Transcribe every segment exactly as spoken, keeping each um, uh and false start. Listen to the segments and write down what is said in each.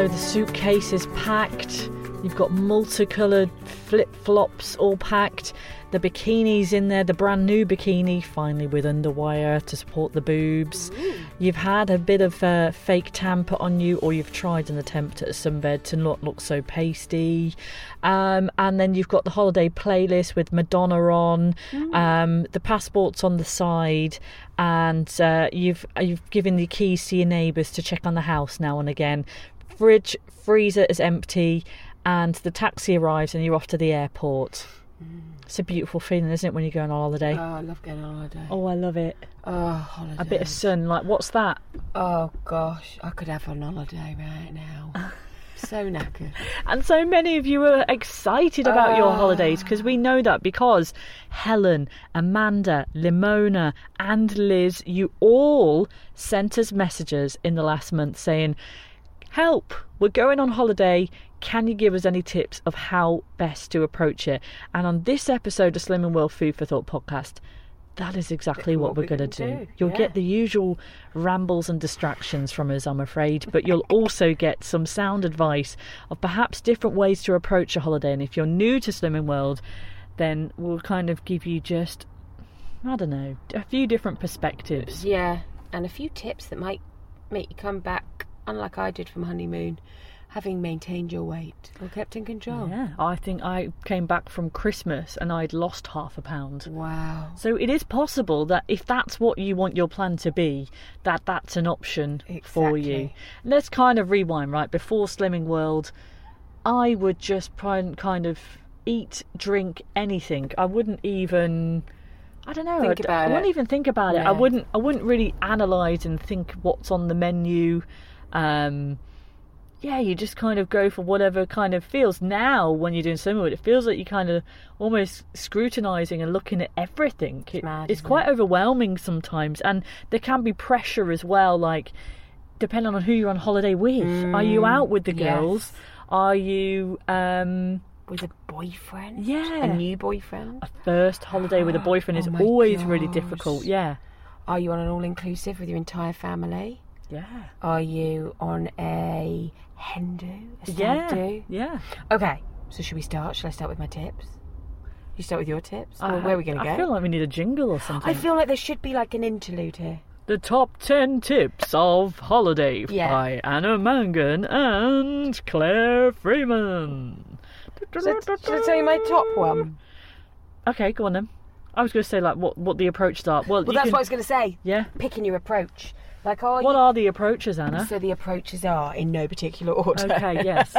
So the suitcase is packed. You've got multicoloured flip-flops all packed. The bikini's in there, the brand new bikini, finally with underwire to support the boobs. Ooh. You've had a bit of uh, fake tan put on you, or you've tried an attempt at a sunbed to not look so pasty. Um, and then you've got the holiday playlist with Madonna on, mm. um, the passport's on the side, and uh, you've you've given the keys to your neighbours to check on the house now and again. Fridge, freezer is empty, and the taxi arrives and you're off to the airport. Mm. It's a beautiful feeling, isn't it, when you go on holiday? Oh, I love going on holiday. Oh, I love it. Oh, holiday. A bit of sun, like, what's that? Oh, gosh, I could have on holiday right now. So knackered. And so many of you are excited about uh, your holidays, because we know that because Helen, Amanda, Limona and Liz, you all sent us messages in the last month saying, help, we're going on holiday. Can you give us any tips of how best to approach it? And on this episode of Slimming World Food for Thought podcast, that is exactly what, what we're going to do. do. You'll yeah. get the usual rambles and distractions from us, I'm afraid, but you'll also get some sound advice of perhaps different ways to approach a holiday. And if you're new to Slimming World, then we'll kind of give you just, I don't know, a few different perspectives. Yeah, and a few tips that might make you come back, unlike I did from honeymoon, having maintained your weight or kept in control. Yeah, I think I came back from Christmas and I'd lost half a pound. Wow. So it is possible that if that's what you want your plan to be, that that's an option exactly. for you. Let's kind of rewind, right? Before Slimming World, I would just kind of eat, drink, anything. I wouldn't even... I don't know. Think I, about I it. wouldn't even think about yeah. it. I wouldn't. I wouldn't really analyse and think what's on the menu. Um, yeah, you just kind of go for whatever kind of feels. Now, when you're doing Slimming World, it feels like you're kind of almost scrutinising and looking at everything. It, mad, it's quite it? overwhelming sometimes, and there can be pressure as well. Like, depending on who you're on holiday with. Mm, Are you out with the girls? Yes. Are you? Um, With a boyfriend? Yeah. A new boyfriend? A first holiday with a boyfriend is oh always gosh. really difficult, yeah. Are you on an all-inclusive with your entire family? Yeah. Are you on a hen do? A stag yeah. do? Yeah. Okay, so should we start? Shall I start with my tips? You start with your tips? I, or where are we going to go? I feel like we need a jingle or something. I feel like there should be like an interlude here. The top ten tips of holiday yeah. by Anna Mangan and Claire Freeman. So, should I tell you my top one? Okay, go on then. I was going to say like what, what the approaches are. Well, well that's can... what I was going to say. Yeah. Picking your approach. Like, are what you... are the approaches, Anna? So the approaches are in no particular order. Okay, yes.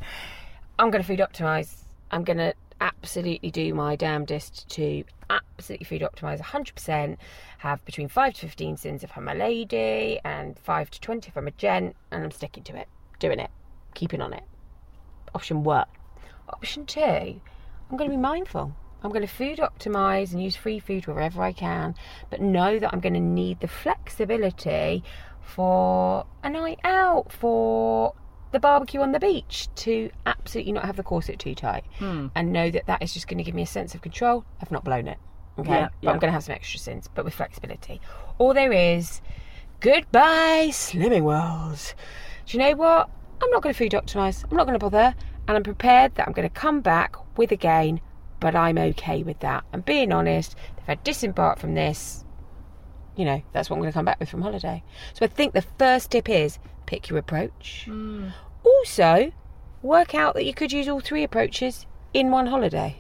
I'm going to food optimise. I'm going to absolutely do my damnedest to absolutely food optimise one hundred percent. Have between five to fifteen sins if I'm a lady and five to twenty if I'm a gent, and I'm sticking to it, doing it, keeping on it. Option one. Option two, I'm going to be mindful. I'm going to food optimise and use free food wherever I can, but know that I'm going to need the flexibility for a night out, for the barbecue on the beach, to absolutely not have the corset too tight, hmm. and know that that is just going to give me a sense of control. I've not blown it, okay? Yeah, but yeah. I'm going to have some extra sins, but with flexibility. All there is, goodbye Slimming World. Do you know what? I'm not going to food optimise. I'm not going to bother. And I'm prepared that I'm going to come back with a gain, but I'm okay with that. And being honest, if I disembark from this, you know, that's what I'm going to come back with from holiday. So I think the first tip is pick your approach. Mm. Also, work out that you could use all three approaches in one holiday.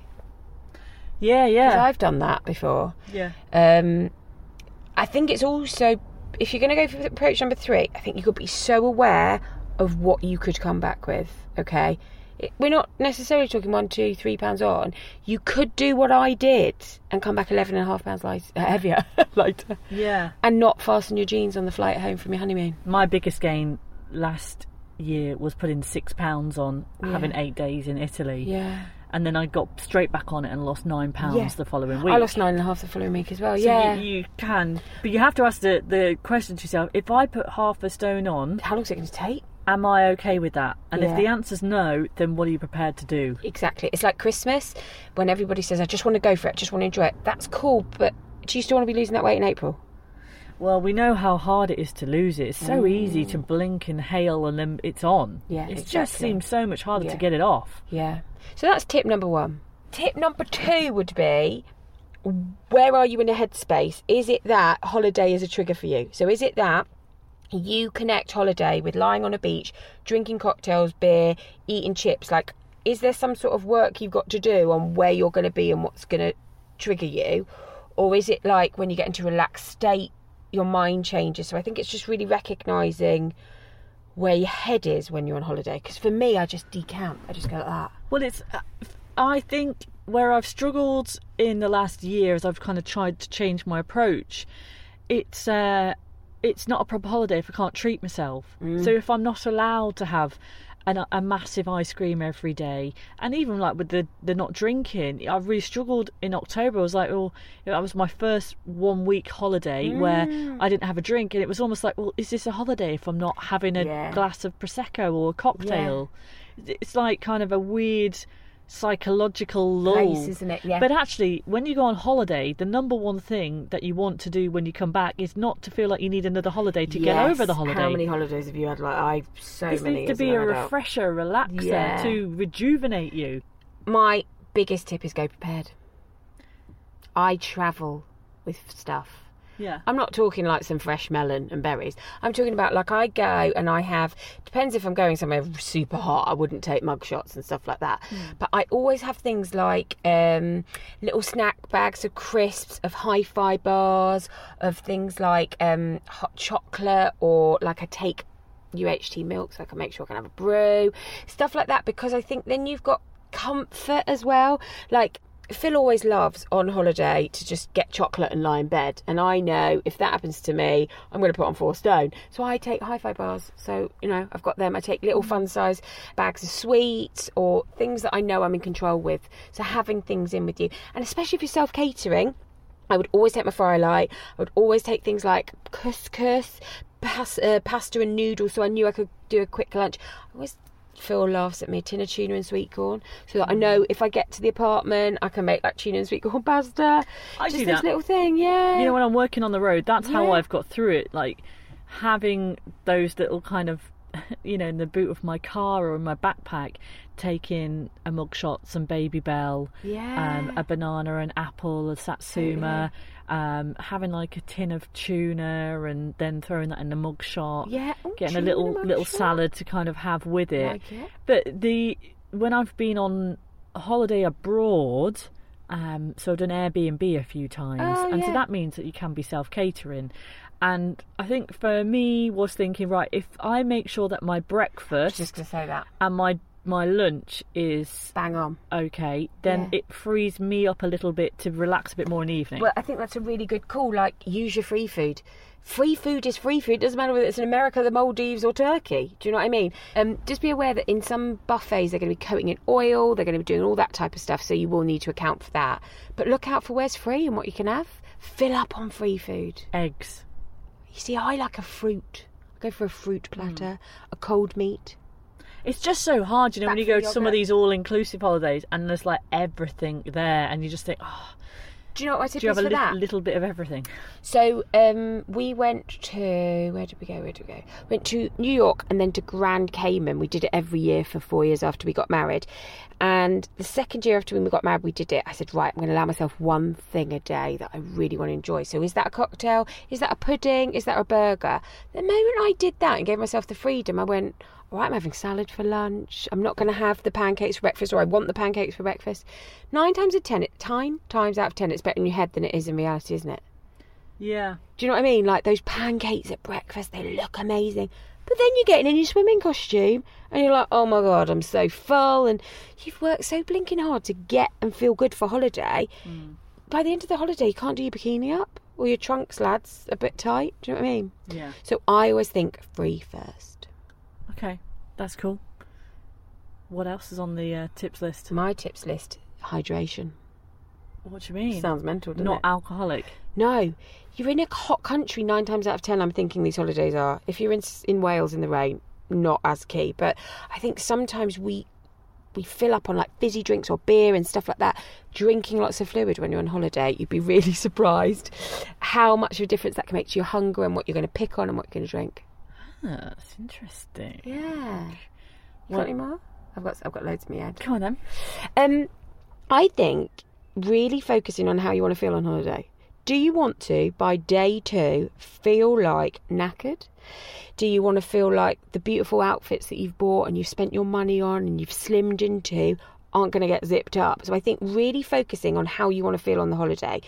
Yeah, yeah. Because I've done that before. Yeah. Um, I think it's also, if you're going to go for approach number three, I think you could be so aware of what you could come back with, okay? We're not necessarily talking one, two, three pounds on. You could do what I did and come back eleven and a half pounds light, uh, heavier later. Yeah. And not fasten your jeans on the flight home from your honeymoon. My biggest gain last year was putting six pounds on, yeah. having eight days in Italy. Yeah. And then I got straight back on it and lost nine pounds yeah. the following week. I lost nine and a half the following week as well, so yeah. You, you can. But you have to ask the, the question to yourself, if I put half a stone on... How long is it going to take? Am I okay with that? And yeah. if the answer's no, then what are you prepared to do? Exactly. It's like Christmas, when everybody says, I just want to go for it, I just want to enjoy it. That's cool, but do you still want to be losing that weight in April? Well, we know how hard it is to lose it. It's so Mm. easy to blink and hail and then it's on. Yeah, It exactly. just seems so much harder Yeah. to get it off. Yeah. So that's tip number one. Tip number two would be, where are you in a headspace? Is it that holiday is a trigger for you? So is it that you connect holiday with lying on a beach, drinking cocktails, beer, eating chips? Like, is there some sort of work you've got to do on where you're going to be and what's going to trigger you? Or is it like when you get into a relaxed state, your mind changes? So I think it's just really recognising where your head is when you're on holiday. Because for me, I just decamp. I just go like that. Well, it's. Uh, I think where I've struggled in the last year as I've kind of tried to change my approach, it's uh, it's not a proper holiday if I can't treat myself. Mm. So if I'm not allowed to have an, a massive ice cream every day, and even like with the, the not drinking, I've really struggled in October. I was like, oh, that was my first one week holiday Mm. where I didn't have a drink, and it was almost like, well, is this a holiday if I'm not having a Yeah. glass of Prosecco or a cocktail? It's like kind of a weird psychological lull. Place, isn't it? Yeah. But actually, when you go on holiday, the number one thing that you want to do when you come back is not to feel like you need another holiday to get Yes. over the holiday. How many holidays have you had? Like, I so This many. needs to as be an a adult. refresher, relaxer Yeah. to rejuvenate you. My biggest tip is go prepared. I travel with stuff. Yeah. I'm not talking like some fresh melon and berries. I'm talking about like I go and I have, depends if I'm going somewhere super hot, I wouldn't take mug shots and stuff like that. But I always have things like um, little snack bags of crisps, of hi-fi bars, of things like um, hot chocolate, or like I take U H T milk so I can make sure I can have a brew, stuff like that, because I think then you've got comfort as well. Like, Phil always loves on holiday to just get chocolate and lie in bed, and I know if that happens to me, I'm going to put on four stone. So I take hi-fi bars. So, you know, I've got them. I take little fun size bags of sweets or things that I know I'm in control with. So having things in with you, and especially if you're self-catering, I would always take my fry light. I would always take things like couscous, pas- uh, pasta and noodles, so I knew I could do a quick lunch. I always Phil laughs at me, tin of tuna and sweet corn, so that I know if I get to the apartment I can make like tuna and sweet corn pasta. I Just do this that. little thing, yeah. You know, when I'm working on the road, that's how Yeah. I've got through it. Like having those little kind of, you know, in the boot of my car or in my backpack, taking a mugshot, some Baby Bell, yeah. um, a banana, an apple, a satsuma, um, having like a tin of tuna, and then throwing that in the mugshot. yeah. Ooh, Getting a tuna little mug little shot. salad to kind of have with it. Like it. But the when I've been on a holiday abroad, um, so I've done Airbnb a few times, Oh, and so yeah. that means that you can be self-catering. And I think for me was thinking, right, if I make sure that my I was breakfast just to say that. and my my lunch is Bang on. okay, then Yeah. it frees me up a little bit to relax a bit more in the evening. Well, I think that's a really good call. Like, use your free food. Free food is free food. It doesn't matter whether it's in America, the Maldives, or Turkey. Do you know what I mean? Um, just be aware that in some buffets they're going to be coating in oil. They're going to be doing all that type of stuff. So you will need to account for that. But look out for where's free and what you can have. Fill up on free food. Eggs. You see, I like a fruit. I go for a fruit platter, a cold meat. It's just so hard, you know, when you go Factory to some of yogurt. these all-inclusive holidays and there's like everything there, and you just think, oh, Do you know what my tip do you is have a for little, that? little bit of everything? So um, we went to, where did we go, where did we go? Went to New York and then to Grand Cayman. We did it every year for four years after we got married. And the second year after we got married, we did it. I said, right, I'm going to allow myself one thing a day that I really want to enjoy. So is that a cocktail? Is that a pudding? Is that a burger? The moment I did that and gave myself the freedom, I went, all right, I'm having salad for lunch. I'm not going to have the pancakes for breakfast, or I want the pancakes for breakfast. Nine times out of ten, time times out of ten, it's better in your head than it is in reality, isn't it? Yeah. Do you know what I mean? Like those pancakes at breakfast, they look amazing. But then you're getting in your swimming costume and you're like, oh my God, I'm so full. And you've worked so blinking hard to get and feel good for holiday. Mm. By the end of the holiday, you can't do your bikini up or your trunks, lads, a bit tight. Do you know what I mean? Yeah. So I always think free first. Okay, that's cool. What else is on the uh, tips list? My tips list, hydration. What do you mean? Sounds mental, doesn't Not it? alcoholic. No, you're in a hot country nine times out of ten. I'm thinking these holidays are. If you're in in Wales in the rain, not as key. But I think sometimes we we fill up on like fizzy drinks or beer and stuff like that, drinking lots of fluid when you're on holiday, you'd be really surprised how much of a difference that can make to your hunger and what you're going to pick on and what you're going to drink. Ah, that's interesting. Yeah. You What- got any more? I've got I've got loads in my head. Come on then. Um, I think really focusing on how you want to feel on holiday. Do you want to, by day two, feel like knackered? Do you want to feel like the beautiful outfits that you've bought and you've spent your money on and you've slimmed into aren't going to get zipped up? So I think really focusing on how you want to feel on the holiday.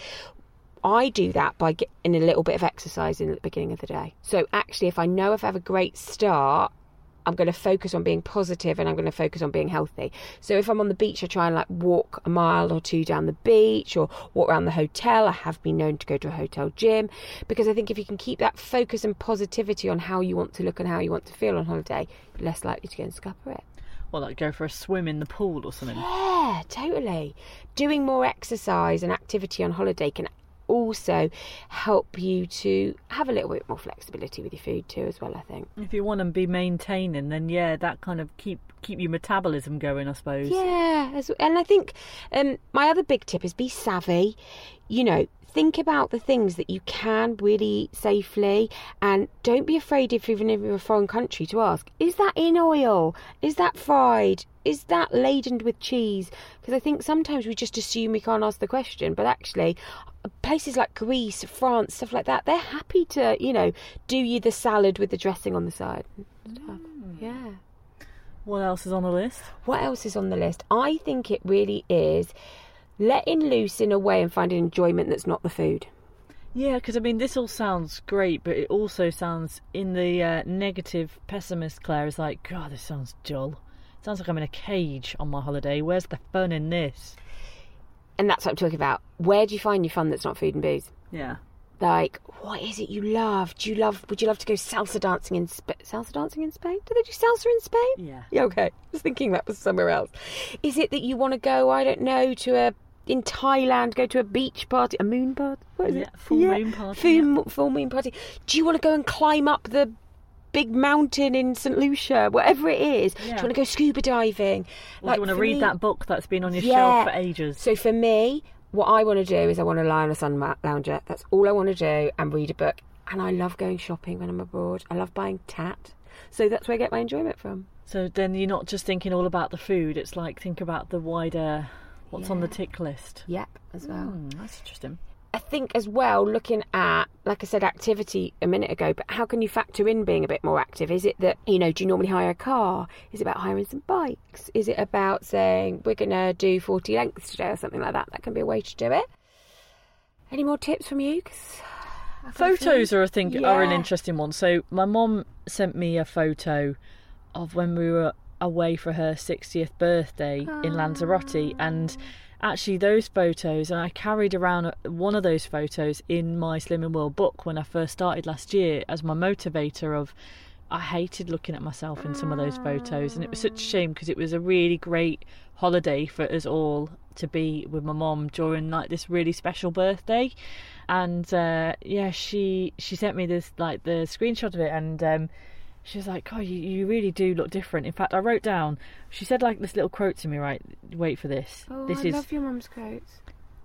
I do that by getting a little bit of exercise in at the beginning of the day. So actually, if I know if I have a great start, I'm going to focus on being positive and I'm going to focus on being healthy. So if I'm on the beach, I try and like walk a mile or two down the beach or walk around the hotel. I have been known to go to a hotel gym, because I think if you can keep that focus and positivity on how you want to look and how you want to feel on holiday, you're less likely to get and scupper it. Well, like go for a swim in the pool or something. Yeah, totally. Doing more exercise and activity on holiday can also help you to have a little bit more flexibility with your food too as well, I think. If you want to be maintaining, then yeah, that kind of keep keep your metabolism going, I suppose. Yeah, as- and I think um, my other big tip is be savvy. You know, think about the things that you can really eat safely, and don't be afraid if you're even in a foreign country to ask, is that in oil? Is that fried? Is that laden with cheese? Because I think sometimes we just assume we can't ask the question, but actually places like Greece, France, stuff like that, they're happy to, you know, do you the salad with the dressing on the side and stuff. Mm. Yeah. What else is on the list? What else is on the list? I think it really is letting loose in a way and finding enjoyment that's not the food. Yeah, because I mean, this all sounds great, but it also sounds, in the uh, negative pessimist Claire is like, God, this sounds dull. It sounds like I'm in a cage on my holiday. Where's the fun in this? And that's what I'm talking about. Where do you find your fun that's not food and booze? Yeah. Like, what is it you love? Do you love? Would you love to go salsa dancing in Spain? Salsa dancing in Spain? Do they do salsa in Spain? Yeah. Yeah, okay. I was thinking that was somewhere else. Is it that you want to go, I don't know, to a, in Thailand, go to a beach party, a moon party? What is Yeah, it? full moon party, Full, full moon party. Do you want to go and climb up the big mountain in Saint Lucia, whatever it is? Yeah. Do you want to go scuba diving? Or do you want to for read me- that book that's been on your Yeah. shelf for ages? So for me, what I want to do is I want to lie on a sun mat lounger. That's all I want to do, and read a book. And I love going shopping when I'm abroad. I love buying tat. So that's where I get my enjoyment from. So then you're not just thinking all about the food, it's like think about the wider, what's on the Yeah. tick list. Yep, as well. Hmm, that's interesting. I think as well, looking at, like I said, activity a minute ago, but how can you factor in being a bit more active? Is it that, you know, do you normally hire a car? Is it about hiring some bikes? Is it about saying, we're going to do forty lengths today or something like that? That can be a way to do it. Any more tips from you? 'Cause I've got a few. Photos are a thing are an Yeah. interesting one. So my mum sent me a photo of when we were away for her sixtieth birthday in Lanzarote, and actually those photos, and I carried around one of those photos in my Slimming World book when I first started last year as my motivator of, I hated looking at myself in some of those photos, and it was such a shame because it was a really great holiday for us all to be with my mum during like this really special birthday. And uh, yeah, she she sent me this like the screenshot of it, and um, she was like, "Oh, you, you really do look different." In fact, I wrote down. She said like this little quote to me. Right, wait for this. Oh, this I is. love your mum's quotes.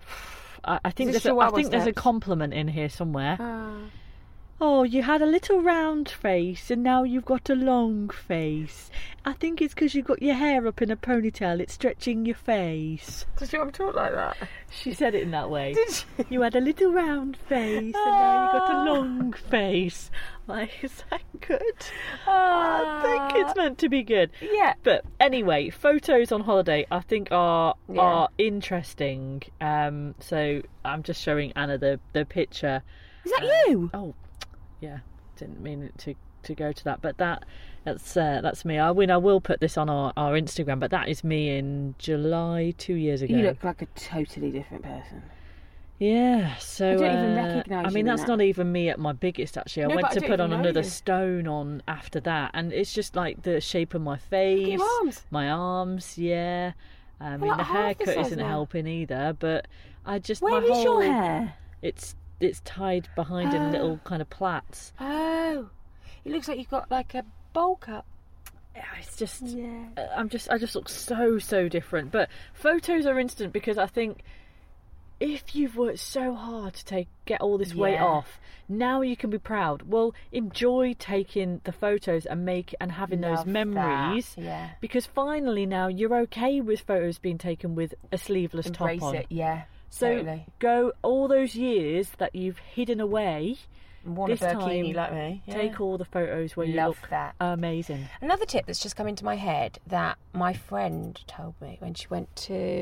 I, I think Is this there's a, your I Wawa think there's a steps? compliment in here somewhere. Ah. Oh, you had a little round face and now you've got a long face. I think it's because you've got your hair up in a ponytail. It's stretching your face. Does your mum talk like that? She said it in that way. Did she? You had a little round face and now you've got a long face. Like, is that good? I think it's meant to be good. Yeah. But anyway, photos on holiday I think are Yeah. are interesting. Um, so I'm just showing Anna the, the picture. Is that you? Oh, yeah, didn't mean it to, to go to that, but that that's uh, that's me. I mean, I will put this on our, our Instagram, but that is me in July two years ago. You look like a totally different person. Yeah, so I don't even uh, recognise I you mean, in that's that. not even me at my biggest. Actually, I No, went but I to don't put on even know another you. stone on after that, and it's just like the shape of my face, your arms. my arms. Yeah, I mean like the half the haircut size isn't now. helping either, but I just Where my is whole, your hair? It's it's tied behind in Oh. little kind of plaits. Oh, it looks like you've got like a bowl cut. it's just, Yeah. uh, I'm just, I just look so, so different. But photos are instant because I think if you've worked so hard to take get all this weight Yeah. off, now you can be proud. Well, enjoy taking the photos and make and having Love those memories. that, yeah. Because finally now you're okay with photos being taken with a sleeveless Embrace top on. it, yeah. So totally. go all those years that you've hidden away. Worn a this bikini time, like me. Yeah. Take all the photos where you Love look that. amazing. Another tip that's just come into my head that my friend told me when she went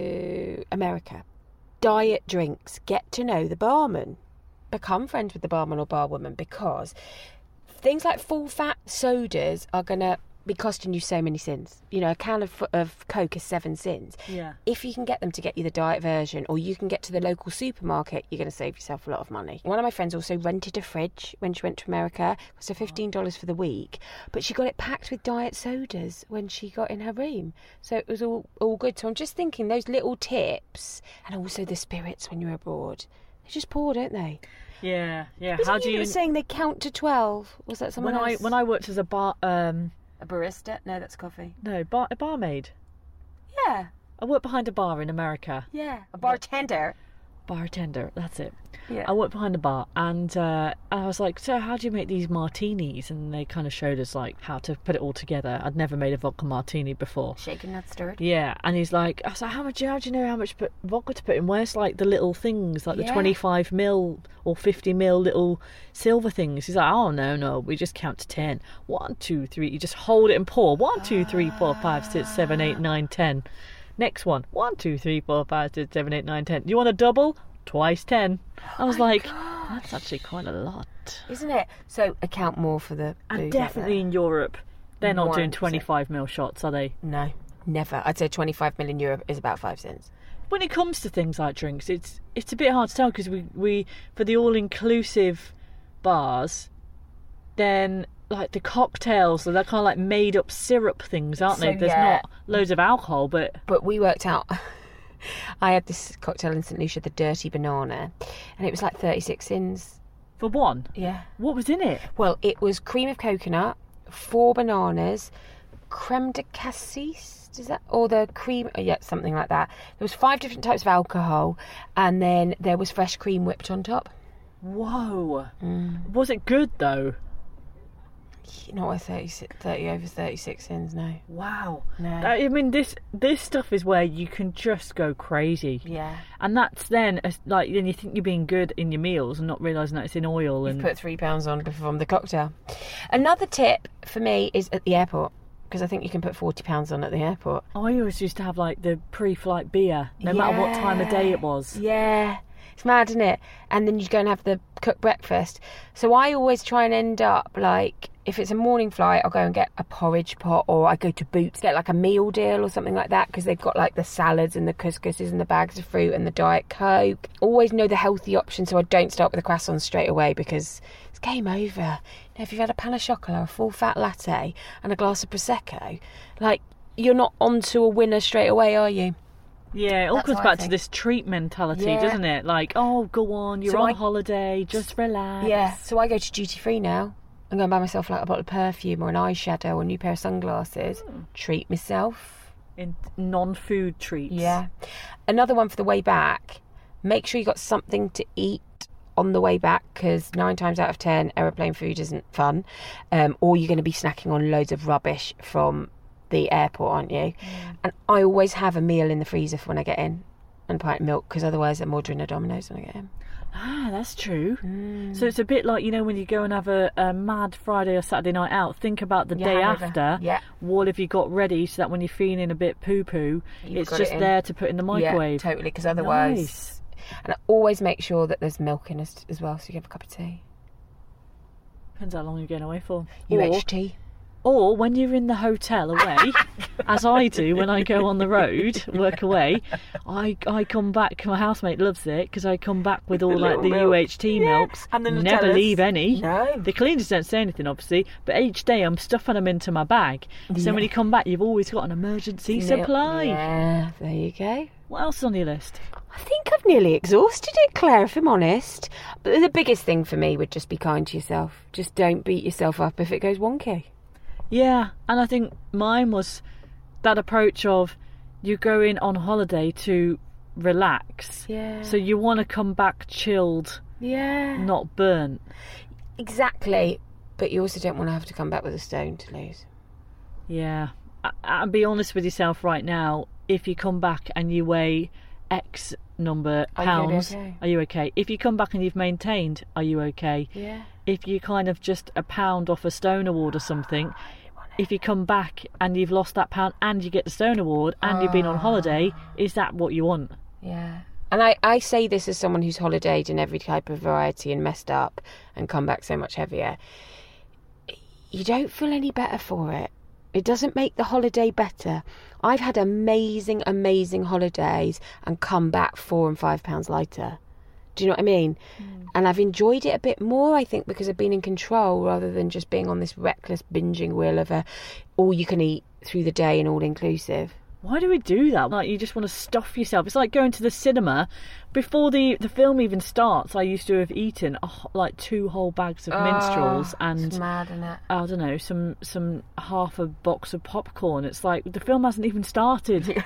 to America. Diet drinks. Get to know the barman. Become friends with the barman or barwoman, because things like full fat sodas are going to be costing you so many sins. You know, a can of, of Coke is seven sins. Yeah. If you can get them to get you the diet version, or you can get to the local supermarket, you're going to save yourself a lot of money. One of my friends also rented a fridge when she went to America. It cost her fifteen dollars for the week, but she got it packed with diet sodas when she got in her room. So it was all, all good. So I'm just thinking those little tips, and also the spirits when you're abroad. They just pour, don't they? Yeah, yeah. Wasn't How do you you? saying they count to twelve? Was that someone When I else? when I worked as a bar, um, A barista? No, that's coffee. no, bar a barmaid. Yeah, I worked behind a bar in America. yeah. A bartender. Bartender, that's it. Yeah. I worked behind a bar, and uh, I was like, "So, how do you make these martinis?" And they kind of showed us like how to put it all together. I'd never made a vodka martini before. Shaken, not stirred. Yeah, and he's like, I was like, how much? How do you know how much put, vodka to put in? Where's like the little things, like the Yeah. twenty-five mil or fifty mil little silver things? He's like, oh no, no, we just count to ten. One, two, three. You just hold it and pour. One, two, three, four, five, six, seven, eight, nine, ten. Next one. One, two, three, four, five, six, seven, eight, nine, ten. Do you want a double? Twice ten. I was like, that's actually quite a lot. Isn't it? So account more for the And booze out definitely in Europe, they're not doing one hundred percent. twenty-five mil shots, are they? there. No, never. I'd say twenty-five million euro is about five cents. When it comes to things like drinks, it's it's a bit hard to tell because we, we for the all-inclusive bars, then like the cocktails, they're kind of like made-up syrup things, aren't So, they? There's yeah. not loads of alcohol, but But we worked out. I had this cocktail in Saint Lucia, the Dirty Banana, and it was like thirty-six sins. for one, Yeah. what was in it? Well, it was cream of coconut, four bananas, creme de cassis, is that, or the cream? Oh, yeah, something like that. There was five different types of alcohol, and then there was fresh cream whipped on top. Whoa! Mm. Was it good though? Not worth thirty, thirty over thirty-six sins, no. Wow! No. I mean, this this stuff is where you can just go crazy, Yeah. and that's then as- like then you think you're being good in your meals and not realising that it's in oil You've and put three pounds on from the cocktail. Another tip for me is at the airport, because I think you can put forty pounds on at the airport. I always used to have like the pre-flight beer, no matter what time of day it was. Yeah. It's mad, isn't it? And then you go and have the cooked breakfast. So I always try and end up like, if it's a morning flight, I'll go and get a porridge pot, or I go to Boots, get like a meal deal or something like that, because they've got like the salads and the couscouses and the bags of fruit and the Diet Coke. Always know the healthy option, so I don't start with the croissants straight away, because it's game over. You know, if you've had a pan of chocolate, a full fat latte and a glass of Prosecco, like, you're not onto a winner straight away, are you? Yeah, it all That's comes how I back to think. this treat mentality, Yeah. doesn't it? Like, oh, go on, you're So on I- holiday, just relax. Yeah, so I go to duty free now. I'm going to buy myself like a bottle of perfume or an eyeshadow or a new pair of sunglasses. Treat myself. In non-food treats. Yeah. Another one for the way back. Make sure you got something to eat on the way back, because nine times out of ten, aeroplane food isn't fun. Um, or you're going to be snacking on loads of rubbish from the airport, aren't you? Mm. And I always have a meal in the freezer for when I get in, and a pint of milk, because otherwise I'm ordering a Domino's when I get in. Ah, that's true. Mm. So it's a bit like, you know, when you go and have a, a mad Friday or Saturday night out, think about the Your day hangover. after. Yeah. What have you got ready so that when you're feeling a bit poo-poo, You've it's got just it in. there to put in the microwave? Yeah, totally, because otherwise... Nice. And I always make sure that there's milk in it as well, so you can have a cup of tea. Depends how long you're going away for. U Or, H T. or when you're in the hotel away, as I do when I go on the road, work away, I I come back, my housemate loves it, because I come back with all the like the little milk. U H T Yeah, milks, and the never Nutellas. leave any. No. The cleaners don't say anything, obviously, but each day I'm stuffing them into my bag. So Yeah. when you come back, you've always got an emergency supply. Yeah, there you go. What else is on your list? I think I've nearly exhausted it, Claire, if I'm honest. But the biggest thing for me would just be kind to yourself. Just don't beat yourself up if it goes wonky. Yeah, and I think mine was that approach of you're going on holiday to relax. Yeah. So you want to come back chilled, Yeah. not burnt. Exactly. But you also don't want to have to come back with a stone to lose. Yeah. And be honest with yourself right now. If you come back and you weigh X number Are you gonna be pounds, okay? are you okay? If you come back and you've maintained, are you okay? Yeah. If you kind of just a pound off a stone award or something, if you come back and you've lost that pound and you get the stone award and you've been on holiday, is that what you want? Yeah. And I, I say this as someone who's holidayed in every type of variety and messed up and come back so much heavier. You don't feel any better for it. It doesn't make the holiday better. I've had amazing, amazing holidays and come back four and five pounds lighter. Do you know what I mean? Mm. And I've enjoyed it a bit more, I think, because I've been in control rather than just being on this reckless binging wheel of a all you can eat through the day and all inclusive. Why do we do that? Like, you just want to stuff yourself. It's like going to the cinema. Before the, the film even starts, I used to have eaten a, like two whole bags of Oh, minstrels and it's mad, isn't it? I don't know, some some half a box of popcorn. It's like the film hasn't even started.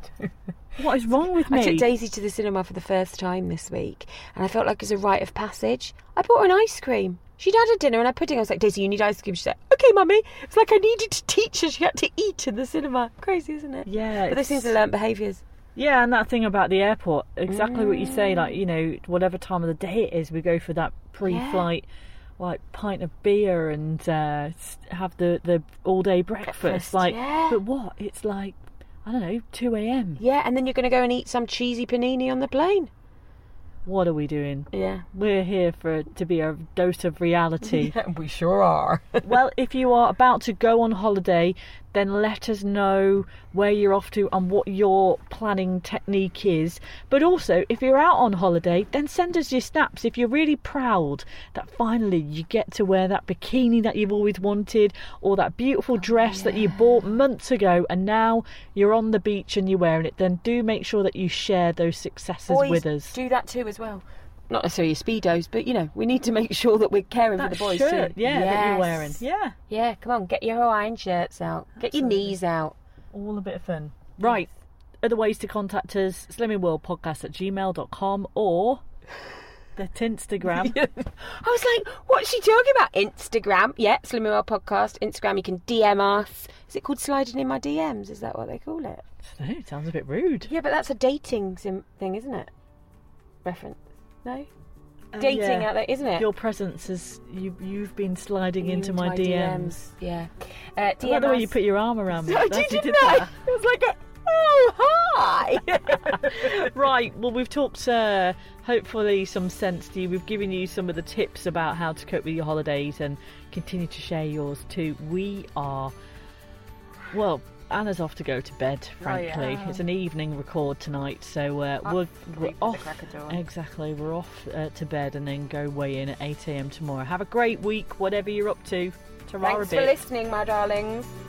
What is wrong with me? I took Daisy to the cinema for the first time this week, and I felt like it was a rite of passage. I bought her an ice cream. She'd had a dinner and a pudding. I was like, Daisy, you need ice cream. She said, okay, mummy. It's like I needed to teach her. She had to eat in the cinema. Crazy, isn't it? Yeah. But those things are learnt behaviours. Yeah, and that thing about the airport, exactly mm. what you say, like, you know, whatever time of the day it is, we go for that pre-flight, yeah. like, pint of beer and uh, have the, the all-day breakfast. breakfast like, yeah. But what? It's like, I don't know, two a.m. Yeah, and then you're going to go and eat some cheesy panini on the plane. What are we doing? Yeah. We're here for to be a dose of reality. Yeah, we sure are. Well, if you are about to go on holiday, then let us know where you're off to and what your planning technique is. But also, if you're out on holiday, then send us your snaps. If you're really proud that finally you get to wear that bikini that you've always wanted, or that beautiful dress oh, yeah. that you bought months ago, and now you're on the beach and you're wearing it, then do make sure that you share those successes Boys with us. do that too as well. Not necessarily Speedos, but, you know, we need to make sure that we're caring that for the boys shirt, too. yeah, yes. that you're wearing. Yeah. Yeah, come on, get your Hawaiian shirts out. Get Absolutely. your knees out. All a bit of fun. Right. Other ways to contact us, slimming world podcast at gmail dot com or the Tinstagram. I was like, what's she talking about? Instagram. Yeah, Slimming World Podcast. Instagram, you can D M us. Is it called sliding in my D Ms? Is that what they call it? I don't know, it sounds a bit rude. Yeah, but that's a dating sim- thing, isn't it? Reference. No? Uh, Dating yeah. out there, isn't it? Your presence is, you, you've been sliding You into my, D Ms. Yeah. Uh, I like the way you put your arm around me. Oh, That's- did you you did know? that. It was like a, oh, hi! Right, well, we've talked uh, hopefully some sense to you. We've given you some of the tips about how to cope with your holidays and continue to share yours too. We are, well, Anna's off to go to bed, frankly. Oh, yeah. It's an evening record tonight, so uh, we're, we're off. Exactly. Exactly, we're off uh, to bed and then go weigh in at eight a.m. tomorrow. Have a great week, whatever you're up to. Ta-ra a Thanks bit. for listening, my darlings.